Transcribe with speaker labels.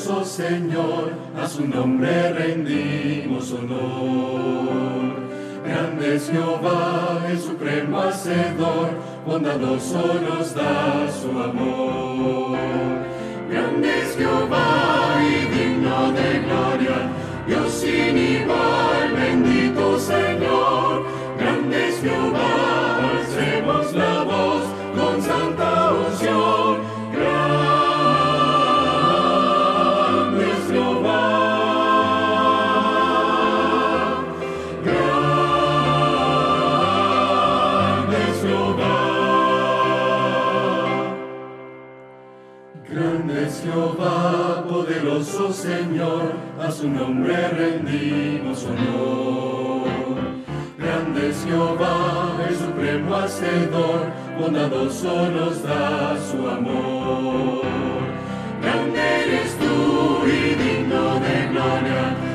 Speaker 1: poderoso Señor, a su nombre rendimos honor. Grande es Jehová, el supremo hacedor, bondadoso nos da su amor. Grande es Jehová y digno de gloria, Dios sin igual, bendito Señor. Grande es Jehová, alcemos la voz con santa unción. Grande es Jehová, grande es Jehová. Grande es Jehová, poderoso Señor, a su nombre rendimos honor. Grande es Jehová, el supremo hacedor, bondadoso nos da su amor. Grande eres tú y digno de gloria,